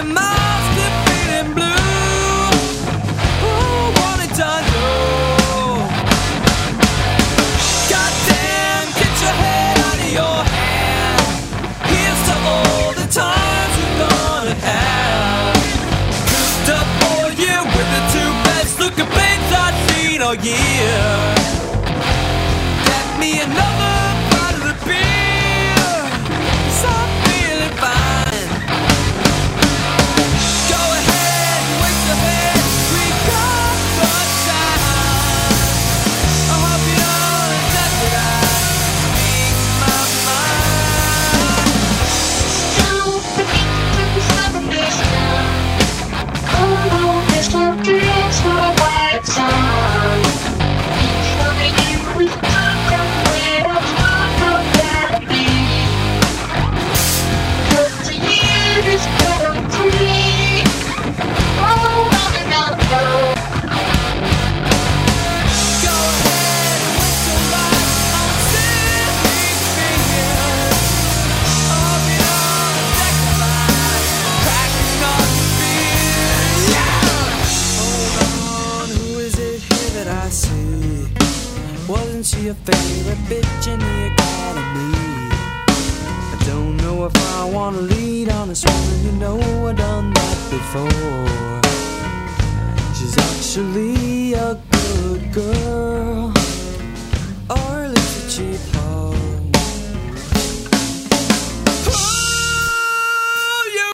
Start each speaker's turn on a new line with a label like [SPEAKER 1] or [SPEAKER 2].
[SPEAKER 1] million miles to feeling blue. Oh, what did I know? Goddamn, get your head out of your hand. Here's to all the times we're gonna have. Cooped up all year with the two best looking babes I've seen all year. Get me another bottle of beer, 'cause I'm feeling fine. Go ahead, wait your head, we got the time. I hope you know that I speak my mind. Go ahead, wait your life, I'm sitting here. I hope you know that I'm cracking up beer. Yeah! Hold on, who is it here that I see? Wasn't she a favorite bitch in the academy? I don't know if I wanna lead on this woman, you know I've done that before. She's actually a good girl.